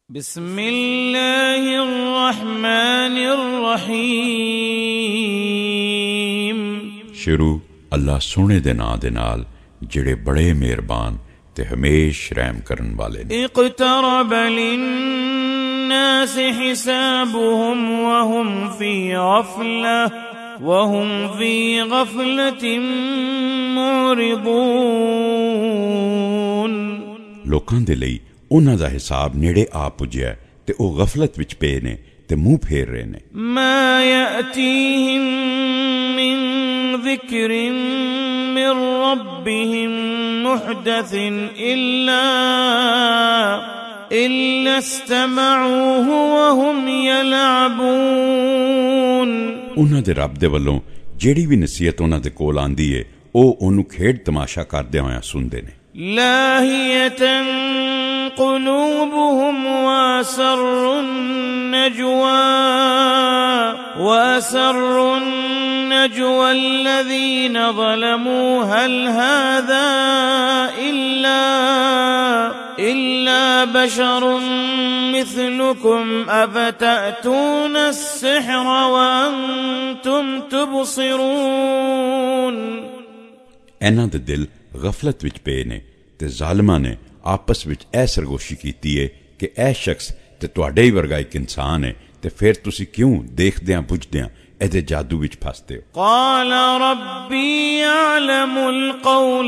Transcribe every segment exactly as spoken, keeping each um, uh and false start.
बिस्मिल्लाहिर्रहमानिर्रहीम। शुरू अल्लाह सोने दे नां दे नाल जिहड़े बड़े मेहरबान ते हमेश रहम करन वाले ने। इक़्तरब लिन्नासि हिसाबुहुम वहुम फी गफ़लह वहुम फी गफ़लतिन मुरिदून। लोकां दे लई उन्हां दा हिसाब नेड़े आ पुज्या ते ओ गफलत विच पे ने ते मुंह फेर रहे ने। मा यअतीहिम मिन ज़िक्रिन मिन रब्बिहिम मुहदसिन इल्ला इल्ला इस्तमऊहु वहुम यलअबून। उन्हां दे रब दे वल्लों जेड़ी भी नसीहत उन्हां दे कोल आंदी है ओ ओनू खेड तमाशा करदे होया सुनदे ने। लाहियतन क़ुलूबुहुम वअसर्रुन नजवा वअसर्रुन नजवा अल्लज़ीना ज़लमू हल हाज़ा इल्ला इल्ला बशरुन मिस्लुकुम अफ़तअतून अस्सिह्र वअंतुम तुबसिरून। इन्हां दे दिल गफलत विच पे ने ते जालिमां ने आपस विच ऐ सरगोशी कीती है कि ऐ शख्स ते तुहाडे ही वर्गा एक इंसान है ते फिर तुसी क्यों देखदियां बुझदियां एदे जादू विच फसदे हो। क़ाल रब्बी यअलमुल क़ौल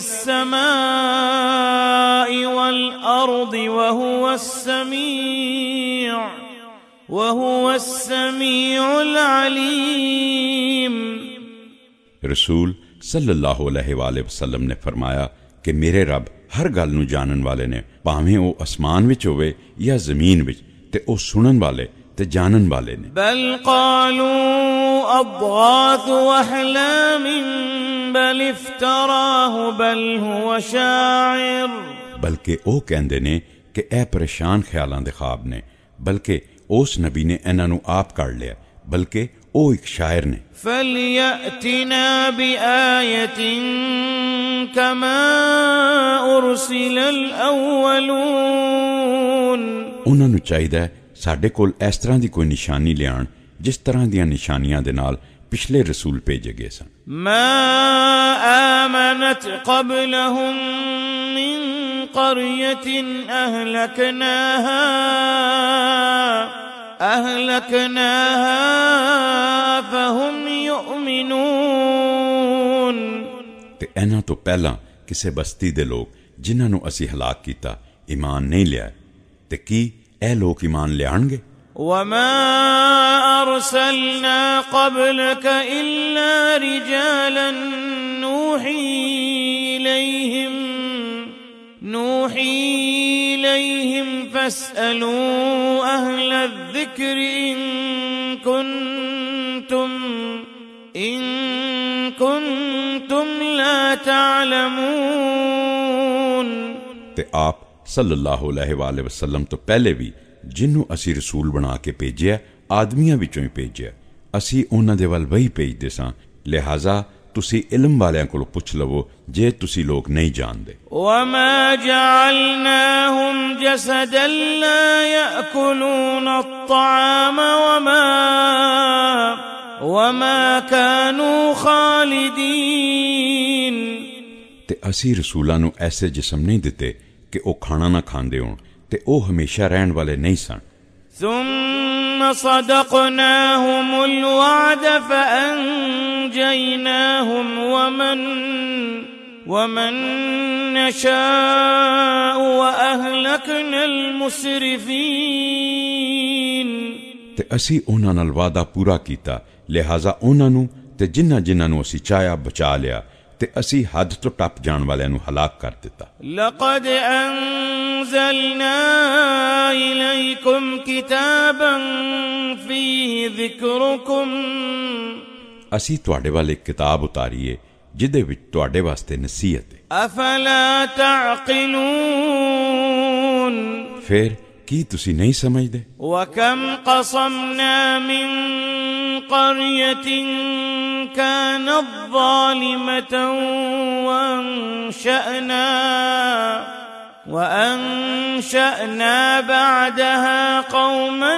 फ़िस्समाइ वल अर्दि वहुवस समीअ वहुवस समीउल अलीम। रसूल सल्लल्लाहु अलैहि वसल्लम ने फरमाया कि मेरे रब हर गल नू जानन वाले ने, भावें ओ आसमान विच होवे या जमीन विच, ते ओ सुनन वाले ते जानन वाले ने। बल क़ालू अज़ग़ाथु अहलामिन बल इफ्तराहु बल हुवा शाइर। बल्कि ओ कहंदे ने कि ए परेशान ख्यालां दे ख्वाब ने, बल्कि उस नबी ने इन्हां नू आप कढ़ लिया, बल्कि ओ एक शायर ने। फलयअतिना बिआयतिन कमा उरसिलल अव्वलून। उन्हां नू चाहीदा है साडे कोल इस तरह दी कोई निशानी लियाण जिस तरह दियां निशानियां दे नाल पिछले रसूल भेजे गए सन। मा आमनत क़ब्लहुम मिन क़र्यतिन अहलकनाहा अहलकनाहा फहुम युमिनून। ते इन्हां तो पहला किसे बस्ती दे लोग जिन्हां नू असी हलाक कीता ईमान नहीं लिया, ते की ए लोग ईमान लियाणगे। वमा अरसलना क़ब्लक इल्ला रिजालन नूही इलैहिम नूही इलैहिम फस्अलू अहल ज़िक्र इन कुन्तुम इन कुन्तुम ला तालमून। ते आप सल्लल्लाहु अलैहि वसल्लम तो पहले भी जिन्नू असी रसूल बना के भेजिया आदमियां विचों ही भेजिया, असी उन्हां दे वल वही भेजदे सां, लिहाजा तुसी इल्म वालियां कोलों पुछ लवो जे तुसी लोग नहीं जानदे। वमा जअलनाहुम जसदन ला याकुलून अत्तआम वमा वमा कानू खालिदीन। ते असी रसूलां नू ऐसे जिस्म नहीं दिते कि ओ खाना ना खांदे होण, ते ओ हमेशा रहन वाले नहीं सन। सुम्म सदक़नाहुमुल वअद फअंजयनाहुम वमन वमन नशाअ वअहलकनल मुसरिफीन। ते असी उन्हां नाल वादा पूरा कीता, लिहाजा उन्हां नू ते जिन्हां जिन्हां नू असी चाया बचा लिया, ते असी हद तो टप जाण वालियां नू हलाक कर दिता। लक़द अंज़लना इलैकुम किताबन फ़ीहि ज़िक्रुकुम। असी तुहाडे वाल एक किताब उतारी है जिदे विच तुहाडे वास्ते नसीहत है। अफला तअक़िलून। फिर की तुसी नहीं समझदे। वकम क़समना मिन क़र्यतिन कानत ज़ालिमतन वअंशअना वअन أنشأنا بعدها قوما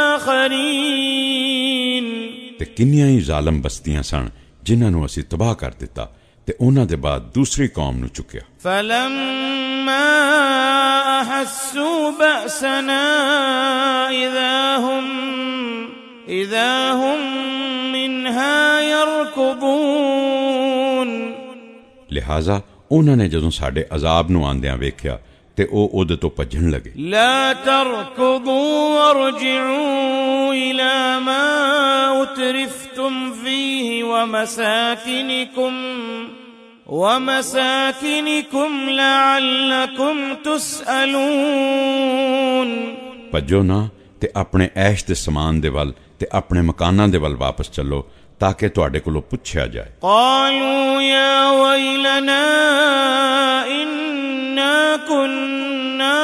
آخرين ਤੇ ਕਿੰਨੀਆਂ ਹੀ ਜ਼ਾਲਮ ਬਸਤੀਆਂ ਸਨ ਜਿਨ੍ਹਾਂ ਨੂੰ ਅਸੀਂ ਤਬਾਹ ਕਰ ਦਿੱਤਾ ਤੇ ਉਹਨਾਂ ਦੇ ਬਾਅਦ ਦੂਸਰੀ ਕੌਮ ਨੂੰ ਚੁੱਕਿਆ। فلما أحسوا بأسنا إذا هم إذا هم منها يركضون ਲਿਹਾਜ਼ਾ ਉਹਨਾਂ ਨੇ ਜਦੋਂ ਸਾਡੇ ਅਜ਼ਾਬ ਨੂੰ ਆਂਦਿਆਂ ਵੇਖਿਆ ਤੇ ਉਹ ਉਹਦੇ ਤੋਂ ਭੱਜਣ ਲੱਗੇ। لا تركضوا وارجعوا إلى ما أترفتم فيه ومساكنكم ومساكنكم لعلكم تسألون ਭੱਜੋ ਨਾ ਤੇ ਆਪਣੇ ਐਸ਼ ਦੇ ਸਮਾਨ ਦੇ ਵੱਲ ਤੇ ਆਪਣੇ ਮਕਾਨਾਂ ਦੇ ਵੱਲ ਵਾਪਸ ਚੱਲੋ ਤਾਕਿ ਤੁਹਾਡੇ ਕੋਲੋਂ ਪੁੱਛਿਆ ਜਾਏ। قالوا يا ويلنا إنا كنا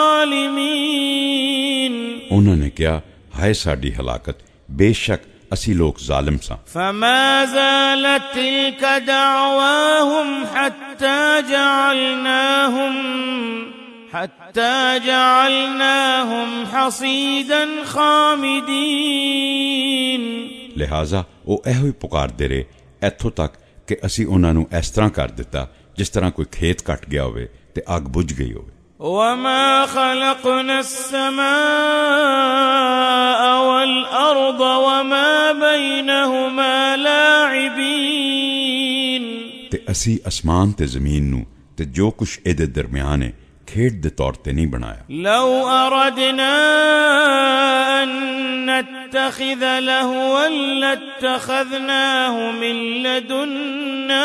ظالمين ਉਹਨਾਂ ਨੇ ਕਿਹਾ ਹਾਏ ਸਾਡੀ ਹਲਾਕਤ ਬੇਸ਼ੱਕ ਅਸੀਂ ਲੋਕ ਜ਼ਾਲਿਮ ਸਾਂ। فما زالت تلك دعواهم حتى جعلناهم حتى جعلناهم حصيدا خامدين ਲਿਹਾਜ਼ਾ ਉਹ ਇਹੋ ਹੀ ਪੁਕਾਰਦੇ ਰਹੇ ਇੱਥੋਂ ਤੱਕ ਕਿ ਅਸੀਂ ਉਹਨਾਂ ਨੂੰ ਇਸ ਤਰ੍ਹਾਂ ਕਰ ਦਿੱਤਾ ਜਿਸ ਤਰ੍ਹਾਂ ਕੋਈ ਖੇਤ ਕੱਟ ਗਿਆ ਹੋਵੇ ਤੇ ਅੱਗ ਬੁਝ ਗਈ ਹੋਵੇ। وما خلقنا السماء والأرض وما بينهما لاعبين ਤੇ ਅਸੀਂ ਅਸਮਾਨ ਤੇ ਜ਼ਮੀਨ ਨੂੰ ਤੇ ਜੋ ਕੁਛ ਇਹਦੇ ਦਰਮਿਆਨ ਹੈ ਖੇਡ ਦੇ ਤੌਰ ਤੇ ਨਹੀਂ ਬਣਾਇਆ। لو أردنا أن نتخذ لهوا لاتخذناه من لدنا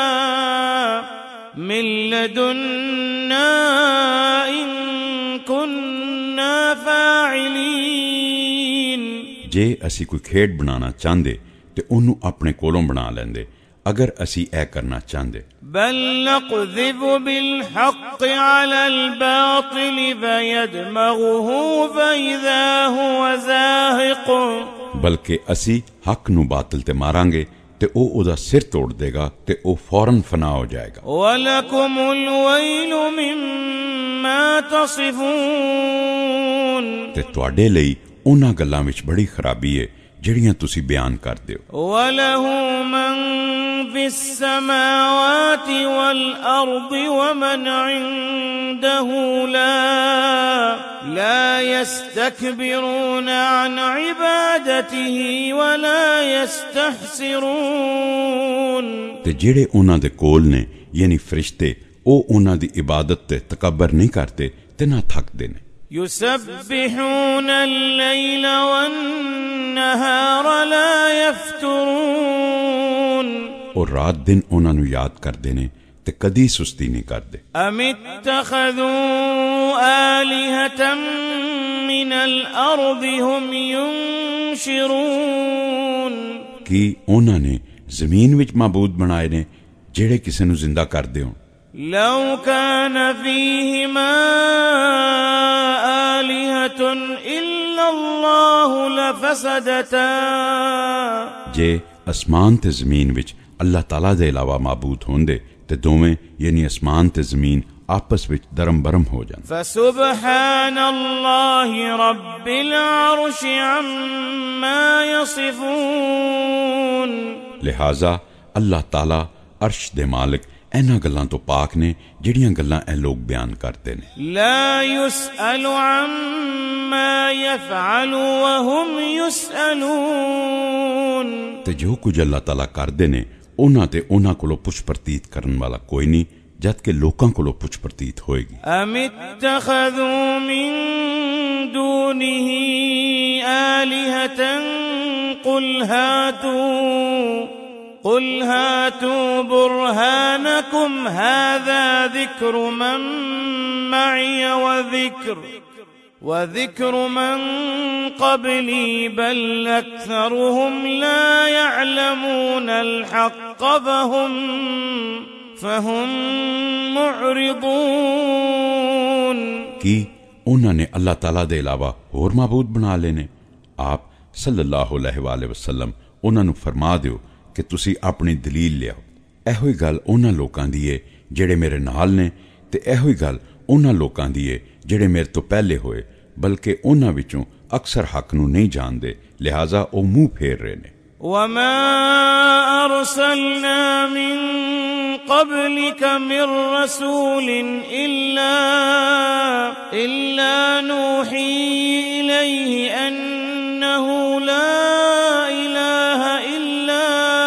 من لدنا إن كنا فاعلين ਜੇ ਅਸੀਂ ਕੋਈ ਖੇਡ ਬਣਾਉਣਾ ਚਾਹੁੰਦੇ ਤੇ ਉਹਨੂੰ ਆਪਣੇ ਕੋਲੋਂ ਬਣਾ ਲੈਂਦੇ ਅਗਰ ਅਸੀਂ ਇਹ ਕਰਨਾ ਚਾਹੁੰਦੇ। بل نقذف بالحق على الباطل فيدمغه فإذا هو زاهق ਬਲਕਿ ਅਸੀਂ ਹੱਕ ਨੂੰ ਬਾਤਲ ਤੇ ਮਾਰਾਂਗੇ ਤੇ ਉਹ ਉਹਦਾ ਸਿਰ ਤੋੜ ਦੇਗਾ ਤੇ ਉਹ ਫੌਰਨ ਫਨਾ ਹੋ ਜਾਏਗਾ। ولكم الويل مما تصفون ਤੇ ਤੁਹਾਡੇ ਲਈ ਉਹਨਾਂ ਗੱਲਾਂ ਵਿੱਚ ਬੜੀ ਖਰਾਬੀ ਹੈ ਜਿਹੜੀਆਂ ਤੁਸੀਂ ਬਿਆਨ ਕਰਦੇ ਹੋ। وله من في السماوات والأرض ومن عنده لا لا يستكبرون عن عبادته ولا يستحسرون ਤੇ ਜਿਹੜੇ ਉਹਨਾਂ ਦੇ ਕੋਲ ਨੇ ਯਾਨੀ ਫਰਿਸ਼ਤੇ ਉਹ ਉਹਨਾਂ ਦੀ ਇਬਾਦਤ ਤੇ ਤਕੱਬਰ ਨਹੀਂ ਕਰਦੇ ਤੇ ਨਾ ਥੱਕਦੇ ਨੇ। يسبحون الليل والنهار لا يفترون اور ਰਾਤ ਦਿਨ ਉਹਨਾਂ ਨੂੰ ਯਾਦ ਕਰਦੇ ਨੇ ਤੇ ਕਦੀ ਸੁਸਤੀ ਨਹੀਂ ਕਰਦੇ। أم اتخذوا آلهة من الأرض هم ينشرون ਕੀ ਉਹਨਾਂ ਨੇ ਜ਼ਮੀਨ ਵਿੱਚ ਮਾਬੂਦ ਬਣਾਏ ਨੇ ਜਿਹੜੇ ਕਿਸੇ ਨੂੰ ਜ਼ਿੰਦਾ ਕਰਦੇ ਹੋਣ। لو كان فيهما آلهة إلا الله لفسدتا ਜੇ ਅਸਮਾਨ ਤੇ ਜ਼ਮੀਨ ਵਿੱਚ ਅੱਲਾਹ ਤਾਲਾ ਦੇ ਇਲਾਵਾ ਮਾਬੂਦ ਹੁੰਦੇ ਤੇ ਦੋਵੇਂ ਯਾਨੀ ਅਸਮਾਨ ਤੇ ਜ਼ਮੀਨ ਆਪਸ ਵਿੱਚ ਦਰਮ ਬਰਮ ਹੋ ਜਾਣ। فسبحان الله رب العرش عما يصفون ਲਿਹਾਜ਼ਾ ਅੱਲਾਹ ਤਾਲਾ ਅਰਸ਼ ਦੇ ਮਾਲਿਕ ਇਹਨਾਂ ਗੱਲਾਂ ਤੋਂ ਪਾਕ ਨੇ ਜਿਹੜੀਆਂ ਗੱਲਾਂ ਇਹ ਲੋਕ ਬਿਆਨ ਕਰਦੇ ਨੇ। لا يسأل عما يفعل وهم يسألون ਤੇ ਜੋ ਕੁਝ ਅੱਲਾਹ ਤਾਲਾ ਕਰਦੇ ਨੇ ਉਹਨਾਂ ਤੇ ਉਹਨਾਂ ਕੋਲੋਂ ਪੁੱਛ ਪ੍ਰਤੀਤ ਕਰਨ ਵਾਲਾ ਕੋਈ ਨਹੀਂ ਜਦ ਕਿ ਲੋਕਾਂ ਕੋਲੋਂ ਪੁੱਛ ਪ੍ਰਤੀਤ ਹੋਏਗੀ। أم اتخذوا من دونه آلهة قل هاتوا قل هاتوا برهانكم هذا ذكر من معي وذكر وذكر من قبلي بل أكثرهم لا يعلمون الحق فهم فهم معرضون ਕੀ ਉਹਨਾਂ ਨੇ ਅੱਲਾਹ ਤਾਲਾ ਦੇ ਇਲਾਵਾ ਹੋਰ ਮਾਬੂਦ ਬਣਾ ਲਏ ਨੇ? ਆਪ ਸੱਲੱਲਾਹੁ ਅਲੈਹਿ ਵਸੱਲਮ ਉਹਨਾਂ ਨੂੰ ਫਰਮਾ ਦਿਓ ਕਿ ਤੁਸੀਂ ਆਪਣੀ ਦਲੀਲ ਲਿਆਓ। ਇਹੋ ਹੀ ਗੱਲ ਉਹਨਾਂ ਲੋਕਾਂ ਦੀ ਏ ਜਿਹੜੇ ਮੇਰੇ ਨਾਲ ਨੇ ਤੇ ਇਹੋ ਹੀ ਗੱਲ ਉਹਨਾਂ ਲੋਕਾਂ ਦੀ ਏ ਜਿਹੜੇ ਮੇਰੇ ਤੋਂ ਪਹਿਲੇ ਹੋਏ, ਬਲਕਿ ਉਹਨਾਂ ਵਿੱਚੋਂ ਅਕਸਰ ਹੱਕ ਨੂੰ ਨਹੀਂ ਜਾਣਦੇ, ਲਿਹਾਜ਼ਾ ਉਹ ਮੂੰਹ ਫੇਰ ਰਹੇ ਨੇ। وما أرسلنا من قبلك من رسول إلا إلا نوحي إليه أنه لا إله إلا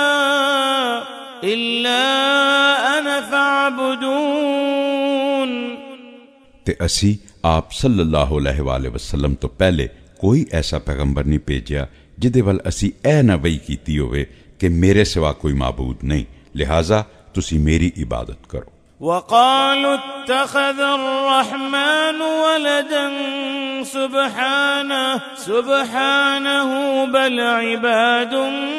إلا أنا فاعبدون। ਤੇ ਅਸੀਂ ਆਪ ਸੱਲੱਲਾਹੁ ਅਲੈਹਿ ਵਸੱਲਮ ਤੋਂ ਪਹਿਲੇ ਕੋਈ ਐਸਾ ਪੈਗੰਬਰ ਨਹੀਂ ਭੇਜਿਆ ਜਿਹਦੇ ਵੱਲ ਅਸੀਂ ਇਹ ਨਾ ਵਹੀ ਕੀਤੀ ਹੋਵੇ ਕਿ ਮੇਰੇ ਸਿਵਾ ਕੋਈ ਮਾਬੂਦ ਨਹੀਂ, ਲਿਹਾਜ਼ਾ ਤੁਸੀਂ ਮੇਰੀ ਇਬਾਦਤ ਕਰੋ। وقالوا اتخذ الرحمن ولدا سبحانه سبحانه بل عباد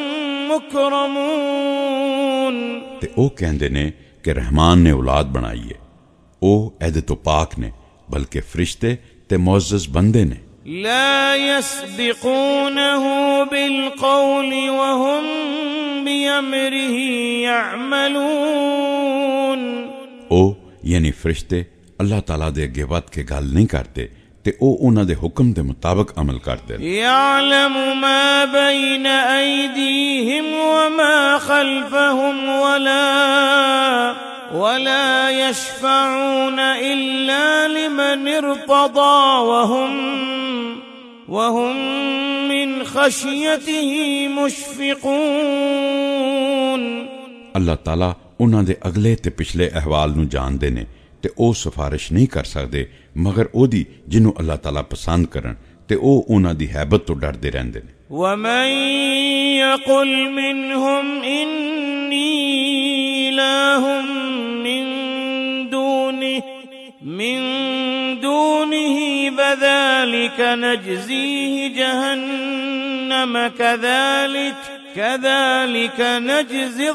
مكرمون। ਤੇ ਉਹ ਕਹਿੰਦੇ ਨੇ ਕਿ ਰਹਿਮਾਨ ਨੇ ਔਲਾਦ ਬਣਾਈ ਹੈ, ਉਹ ਇਹਦੇ ਤੋਂ ਪਾਕ ਨੇ, ਬਲਕਿ ਫਰਿਸ਼ਤੇ ਤੇ ਮੁਅੱਜ਼ਜ਼ ਬੰਦੇ ਨੇ। لا يسبقونه بالقول وهم بأمره يعملون। ਉਹ ਯਾਨੀ ਫਰਿਸ਼ਤੇ ਅੱਲਾਹ ਤਾਲਾ ਦੇ ਅੱਗੇ ਵੱਧ ਕੇ ਗੱਲ ਨਹੀਂ ਕਰਦੇ ਤੇ ਉਹ ਉਹਨਾਂ ਦੇ ਹੁਕਮ ਦੇ ਮੁਤਾਬਕ ਅਮਲ ਕਰਦੇ ਨੇ। يعلم ما بين أيديهم وما خلفهم ولا ولا يشفعون إلا لمن ارتضى وهم وهم من خشيته مشفقون۔ ਅੱਲਾਹ ਤਾਲਾ ਉਹਨਾਂ ਦੇ ਅਗਲੇ ਤੇ ਪਿਛਲੇ ਅਹਿਵਾਲ ਨੂੰ ਜਾਣਦੇ ਨੇ ਤੇ ਉਹ ਸਿਫਾਰਿਸ਼ ਨਹੀਂ ਕਰ ਸਕਦੇ ਮਗਰ ਉਹਦੀ ਜਿਹਨੂੰ ਅੱਲਾਹ ਤਾਲਾ ਪਸੰਦ ਕਰਨ, ਤੇ ਉਹ ਉਹਨਾਂ ਦੀ ਹੈਬਤ ਤੋਂ ਡਰਦੇ ਰਹਿੰਦੇ ਨੇ। ومن يقل منهم إني إله من دونه من دونه فذلك نجزيه جهنم كذلك كذلك نجزي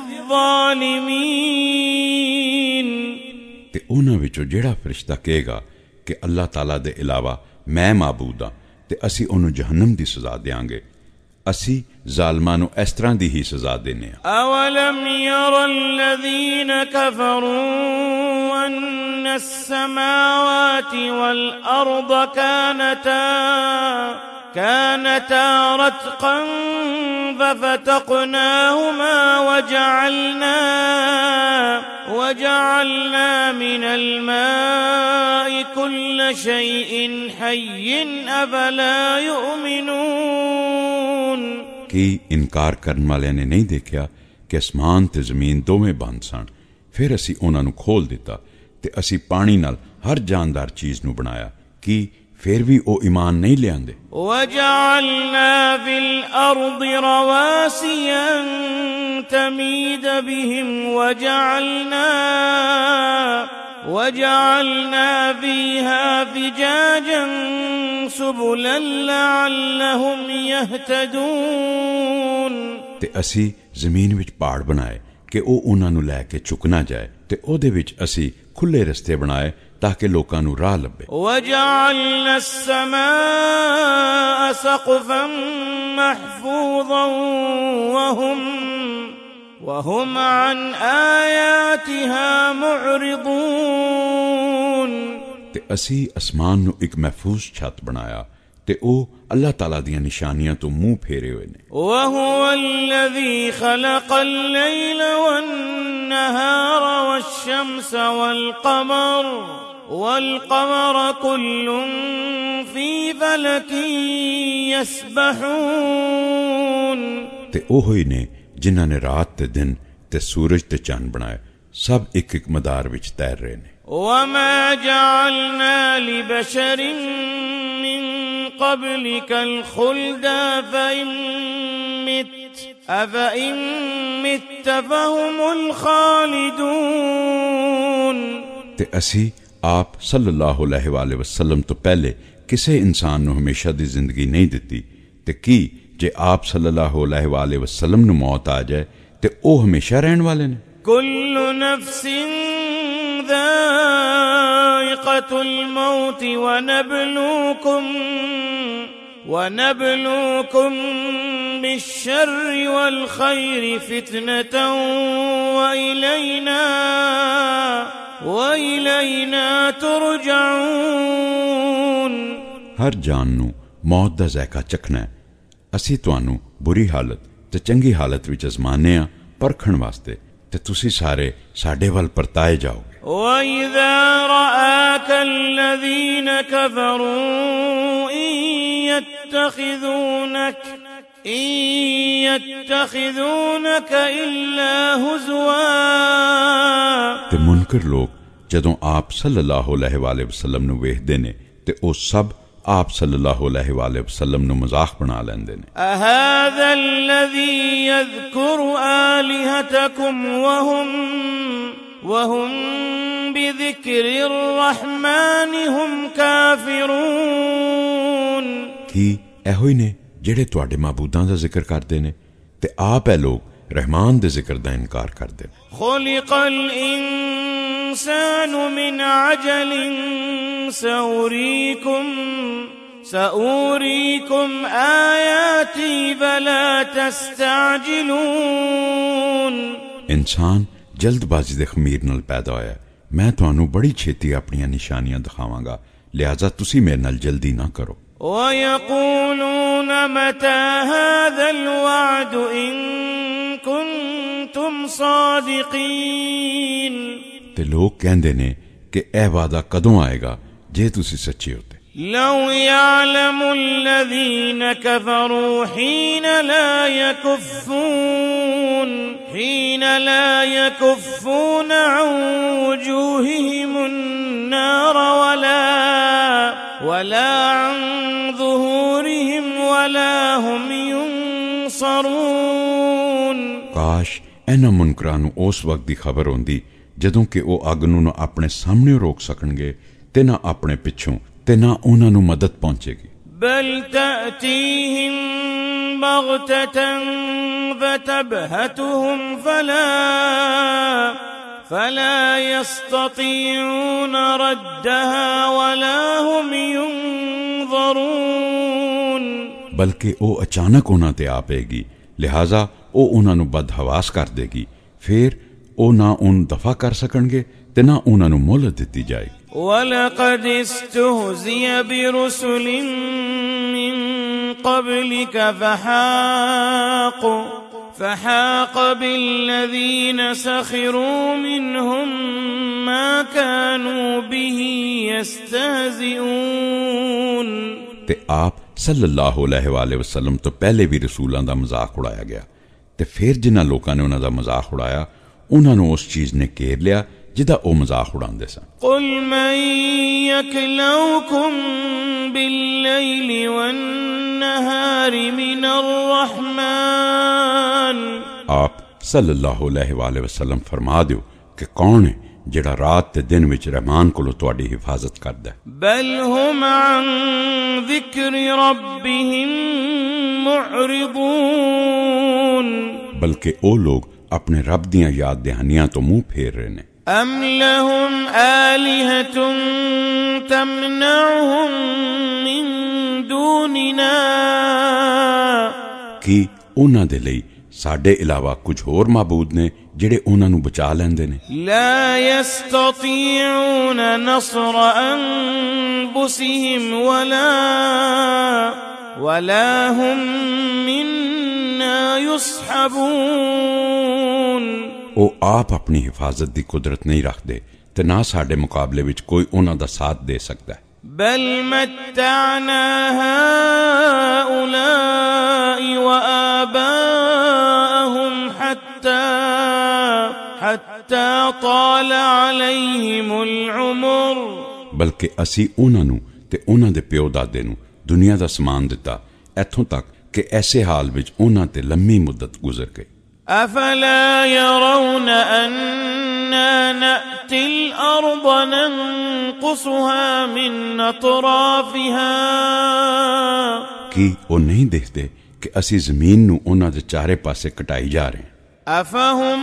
الظالمين۔ ਤੇ ਉਹਨਾਂ ਵਿੱਚੋਂ ਜਿਹੜਾ ਫਰਿਸ਼ਤਾ ਕਹੇਗਾ ਕਿ ਅੱਲਾਹ ਤਾਲਾ ਦੇ ਇਲਾਵਾ ਮੈਂ ਮਾਬੂਦ ਹਾਂ ਤੇ ਅਸੀਂ ਉਹਨੂੰ ਜਹੰਨਮ ਦੀ ਸਜ਼ਾ ਦੇਵਾਂਗੇ, ਅਸੀਂ ਜ਼ਾਲਮਾਂ ਨੂੰ ਇਸ ਤਰ੍ਹਾਂ ਦੀ ਹੀ ਸਜ਼ਾ ਦੇਨੇ ਹਾਂ। أولم ير الذين كفروا أن السماوات والأرض كانتا كانتا رتقا ففتقناهما وجعلنا وجعلنا من الماء كل شيء حي أفلا يؤمنون۔ ਕੀ ਇਨਕਾਰ ਕਰਨ ਵਾਲਿਆਂ ਨੇ ਨਹੀਂ ਦੇਖਿਆ ਕਿ ਅਸਮਾਨ ਤੇ ਜ਼ਮੀਨ ਦੋਵੇਂ ਬੰਦ ਸਨ, ਫਿਰ ਅਸੀਂ ਉਹਨਾਂ ਨੂੰ ਖੋਲ ਦਿੱਤਾ ਤੇ ਅਸੀਂ ਪਾਣੀ ਨਾਲ ਹਰ ਜਾਨਦਾਰ ਚੀਜ਼ ਨੂੰ ਬਣਾਇਆ, ਕੀ ਫਿਰ ਵੀ ਉਹ ਈਮਾਨ ਨਹੀਂ ਲਿਆਂਦੇ। وجعلنا في الأرض رواسي أن تميد بهم وجعلنا وجعلنا فيها فجاجا سبلا لعلهم يهتدون۔ ਤੇ ਅਸੀਂ ਜ਼ਮੀਨ ਵਿੱਚ ਪਹਾੜ ਬਣਾਏ ਕਿ ਉਹ ਉਹਨਾਂ ਨੂੰ ਲੈ ਕੇ ਝੁਕ ਨਾ ਜਾਏ, ਤੇ ਉਹਦੇ ਵਿੱਚ ਅਸੀਂ ਖੁੱਲੇ ਰਸਤੇ ਬਣਾਏ ਤਾਕਿ ਲੋਕਾਂ ਨੂੰ ਰਾਹ ਲੱਭੇ। وجعلنا السماء سقفا محفوظا وهم وهم عن آياتها معرضون۔ ਤੇ ਅਸੀਂ ਅਸਮਾਨ ਨੂੰ ਇੱਕ ਮਹਿਫੂਜ਼ ਛੱਤ ਬਣਾਇਆ ਤੇ ਉਹ ਅੱਲਾਹ ਤਾਲਾ ਦੀਆਂ ਨਿਸ਼ਾਨੀਆਂ ਤੋਂ ਮੂੰਹ ਫੇਰੇ ਹੋਏ ਨੇ। وهو الذي خلق الليل والنهار والشمس والقمر والقمر كل في فلك يسبحون۔ ਤੇ ਉਹ ਹੀ ਨੇ ਜਿਨ੍ਹਾਂ ਨੇ ਰਾਤ ਤੇ ਦਿਨ ਤੇ ਸੂਰਜ ਤੇ ਚੰਨ ਬਣਾਏ, ਸਭ ਇੱਕ ਇੱਕ ਮਦਾਰ ਵਿੱਚ ਤੈਰ ਰਹੇ ਨੇ। وما جعلنا لبشر من قبلك الخلد أفإن مت أفإن مت فهم الخالدون۔ ਤੇ ਅਸੀਂ ਆਪ ਸੱਲੱਲਾਹੁ ਅਲੈਹਿ ਵਸੱਲਮ ਤੋਂ ਪਹਿਲੇ ਕਿਸੇ ਇਨਸਾਨ ਨੂੰ ਹਮੇਸ਼ਾ ਦੀ ਜ਼ਿੰਦਗੀ ਨਹੀਂ ਦਿੱਤੀ, ਤੇ ਕੀ ਜੇ ਆਪ ਸੱਲੱਲਾਹੁ ਅਲੈਹਿ ਵਸੱਲਮ ਨੂੰ ਮੌਤ ਆ ਜਾਏ ਤੇ ਉਹ ਹਮੇਸ਼ਾ ਰਹਿਣ ਵਾਲੇ ਨੇ। كل نفس ذائقة الموت ونبلوكم ونبلوكم بالشر والخير فتنة وإلينا وإلينا ترجعون۔ हर जान नूं मौत दा ज़ायका चखना है। असी तुहानूं बुरी हालत ते चंगी हालत विच अज़माने आ परखण वास्ते, ते तुसी सारे साडे वल परताए जाओगे। وَإِذَا رَآكَ الَّذِينَ كَفَرُوا إِن يَتَّخِذُونَكَ إِن يَتَّخِذُونَكَ إِلَّا هُزُوًا ते मुनकर लोग जदों आप सल्लल्लाहु अलैहि वसल्लम नूं वेखदे ने ते ओ सब आप सल्लल्लाहु अलैहि वसल्लम नूं मजाक बना लैंदे ने। أَهَذَا الَّذِي يَذْكُرُ آلِهَتَكُمْ وَهُمْ وَهُمْ بِذِكْرِ الرَّحْمَنِ هُمْ كَافِرُونَ की एहो ही ने ਜਿਹੜੇ ਤੁਹਾਡੇ ਮਾਬੂਦਾਂ ਦਾ ਜ਼ਿਕਰ ਕਰਦੇ ਨੇ ਤੇ ਆਪ ਇਹ ਲੋਕ ਰਹਿਮਾਨ ਦੇ ਜ਼ਿਕਰ ਦਾ ਇਨਕਾਰ ਕਰਦੇ ਨੇ। خُلِقَ الْإِنسَانُ مِنْ عَجَلٍ سَأُرِيكُمْ سَأُرِيكُمْ آيَاتِي فَلَا تَسْتَعْجِلُونَ इंसान जल्दबाजी दे खमीर नाल पैदा होया, मैं तुहानू बड़ी छेती अपनियां निशानियां दिखावांगा, लिहाजा तुसी मेरे नाल जल्दी ना करो। وَيَقُولُونَ مَتَى هَذَا الْوَعْدُ إِن كُنتُمْ صَادِقِينَ ते लोग कहंदे ने कि ए वादा कदों आएगा जे तुसी सच्चे होते। لَوْ يَعْلَمُ الَّذِينَ كَفَرُوا حِينَ لَا يَكُفُّونَ حِينَ لَا يَكُفُّونَ عَنْ وُجُوهِهِمُ النَّارَ وَلَا وَلَا عَنْ ظُهُورِهِمْ وَلَا هُمْ يُنصَرُونَ काश इन्हां मुनकरां नूं उस वक्त दी खबर होंदी जदों कि ओ अग नूं ना अपने सामने रोक सकणगे ते ना अपने पिछों ते ना उन्हां नूं मदद पहुंचेगी। بل تأتيهم بغتة فتبهتهم فلا فلا يستطيعون ردها ولا هم ينظرون बल्कि ओ अचानक उन्हां ते आ पेगी, लिहाजा ओ उन्हां नूं बदहवास कर देगी, फिर ओ ना उन दफा कर सकणगे ते ना उन्हां नूं मोहलत दित्ती जाएगी। وَلَقَدِ اسْتُهْزِئَ بِرُسُلٍ مِّن قَبْلِكَ فَحَاقَ فَحَاقَ بِالَّذِينَ سَخِرُوا مِنْهُمْ مَا كَانُوا بِهِ يَسْتَهْزِئُونَ ते आप सल्लल्लाहु अलैहि वसल्लम तो पहले भी रसूलां दा मजाक उड़ाया गया, ते फिर जिन्हां लोकां ने उन्हां दा मजाक उड़ाया उन्हां नूं उस चीज ने घेर लिया जिदा ओ मजाक उड़ांदे सन। قُلْ مَن يَكْلَؤُكُم بِاللَّيْلِ وَالنَّهَارِ مِنَ الرَّحْمَنِ आप सल्लल्लाहु अलैहि वसल्लम फरमा दियो कि कौन है जेड़ा रात ते दिन विच रहमान कोलों तुहाडी हिफाजत करदा है। بَلْ هُمْ عَن ذِكْرِ رَبِّهِمْ مُعْرِضُونَ बल्कि ओ लोग अपने रब दियां याद दहानियां तो मुंह फेर रहे ने। أَمْ لَهُمْ آلِهَةٌ تَمْنَعُهُم مِّن دُونِنَا कि उन्हां दे लई साडे इलावा कुछ होर माबूद ने जेड़े उन्हां नूं बचा लैंदे ने। لا يستطيعون نصر أنفسهم ولا ولا هم منا يصحبون ओ आप अपनी हिफाजत दी कुदरत नहीं रखदे ते ना साडे मुकाबले विच कोई उन्हां दा साथ दे सकदा है। بل متعنا هؤلاء وآباءهم حتى حتى طال عليهم العمر बल्कि असी उन्हां नूं ते उन्हां दे प्यो दादे नूं दुनिया दा समान दिता इत्थों तक कि ऐसे हाल विच उन्हां ते लंबी मुद्दत गुजर गई। أفلا يرون أنا نأتي الأرض ننقصها من أطرافها कि ओ नहीं देखते कि असी जमीन नूं उन्हां दे चारे पासे कटाई जा रहे हैं। أفهم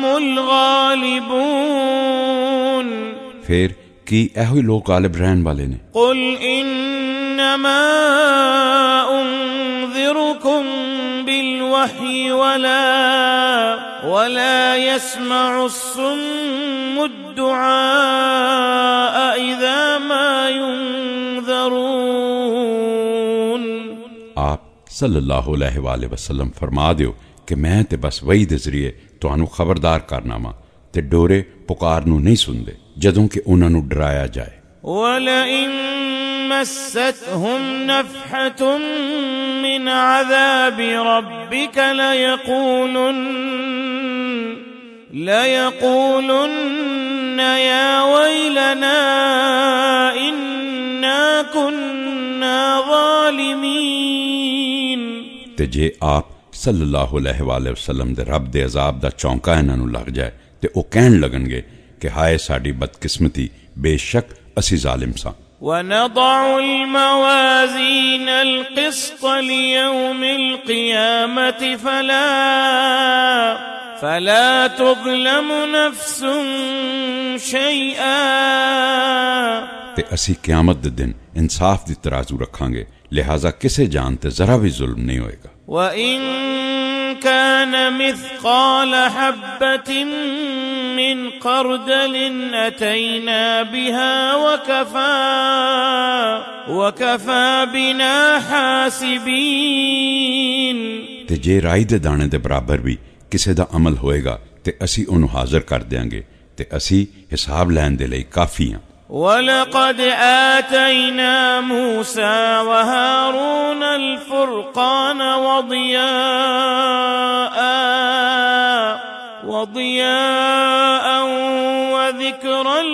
الغالبون फिर कि एहो लोग गालिब रहन वाले ने। قل إنما أنذركم بالوحي ولا ولا يسمع الصم الدعاء إذا ما ينذرون आप सल्लल्लाहु अलैहि वसल्लम फरमा दियो कि मैं ते बस वही दे जरिए तुहानू खबरदार करना वा ते डोरे पुकार नू नहीं सुनदे जदों कि उन्हां नू डराया जाए। वलइन मस्सतहुम नफ़हतुम मिन अज़ाबि रब्बिक लयक़ूलुन लयक़ूलुन या वैलना इन्ना कुन्ना ज़ालिमीन। ते जे आप सल्लल्लाहु अलैहि वसल्लम दे रब दे अजाब दा चौंका इन्हां नू लग जाए ते ओ कहन लगणगे कि हाय साडी बदकिस्मती, बेशक असी जालिम सां। वनदअ अल-मवाज़ीन अल-क़िस्त लियौम अल-क़ियामति फला फला तुज़लमु नफ़्सुन शैआ। ते असी क़यामत दे दिन इंसाफ दी तराजू रखांगे, लिहाजा किसे जान ते जरा भी जुल्म नहीं होएगा। वइन कान मिस्क़ाल हब्बतिन मिन ख़र्दलिन अतैना बिहा वकफ़ा वकफ़ा बिना हासिबीन। ते जे राई दे दाने दे बराबर भी किसे दा अमल होएगा ते असी उन्हें हाजिर कर देंगे ते असी हिसाब लैन दे लई काफी हां। वलक़द आतैना मूसा वहारून अल-फ़ुरक़ान वदियाअन वदियाअन वज़िक्रन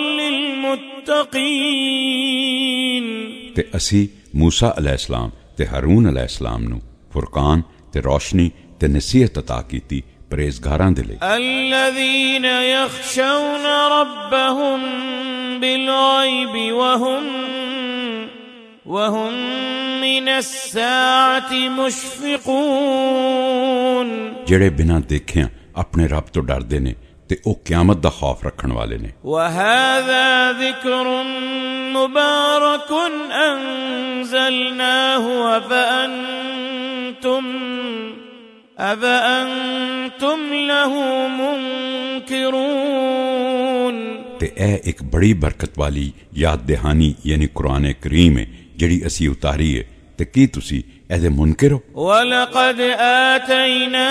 लिल-मुत्तक़ीन। ते असी मूसा अलैहिस्सलाम ते हारून अलैहिस्सलाम नू फुरकान ते रोशनी ते नसीहत अता कीती परहेज़गारां दे लई। अल्लज़ीन यख़शौन रब्बहुम बिल-ग़ैब वहुम वहुम मिनस-साअति मुश्फ़िक़ून। जेड़े बिना देखिया अपने रब तो डरदे ने ते ओ क़यामत दा खौफ रखण वाले ने। वहाज़ा ज़िक्रुन मुबारकुन अंज़लनाहु अफ़अंतुम अफ़अंतुम लहू मुनकिरून। ते ए एक बड़ी बरकत वाली याद दहानी यानी कुरान करीम है जड़ी असी उतारी है ते की तुसी एदे मुनकिर हो। वलक़द आतैना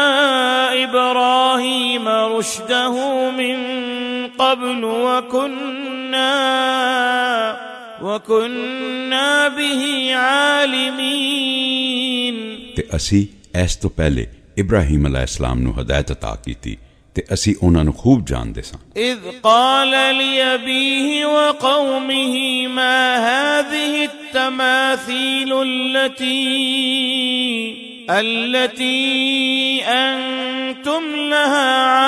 इब्राहीम रुश्दहू मिन क़ब्लु वकुन्ना वकुन्ना बिही आलिमीन। ते असी ऐस तो पहले इब्राहीम अलैहिस्सलाम नू हिदायत अता कीती ते असी उन्हां नू खूब जानदे सां। इज़ क़ाल लिअबीहि व क़ौमिहि मा हाज़िहि अत-तमासीलु अल्लती अल्लती अंतुम लहा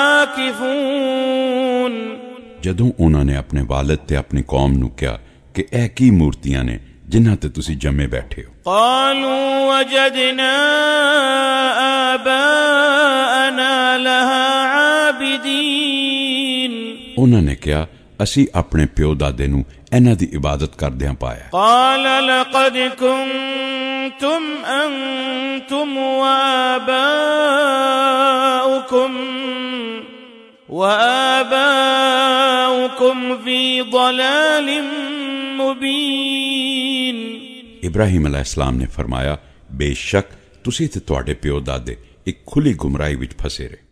आकिफून। जदों उन्हां ने अपने वालिद ते अपनी कौम नू कहा कि ऐ की मूर्तियां ने जिन्हां ते तुसी जमे बैठे हो। क़ालू वजदना आबाअना लहा आबिदीन। उन्होंने कहा असी अपने प्यो दादे नू इन्हां दी इबादत करदियां पाया। क़ाल लक़द कुंतुम अंतुम व आबाउकुम व आबाउकुम फी ज़लालिम मुबीन। इब्राहीम अलैहिस्सलाम ने फरमाया बेशक तुसी ते तुहाडे प्यो दादे एक खुली गुमराही विच फसे रहे।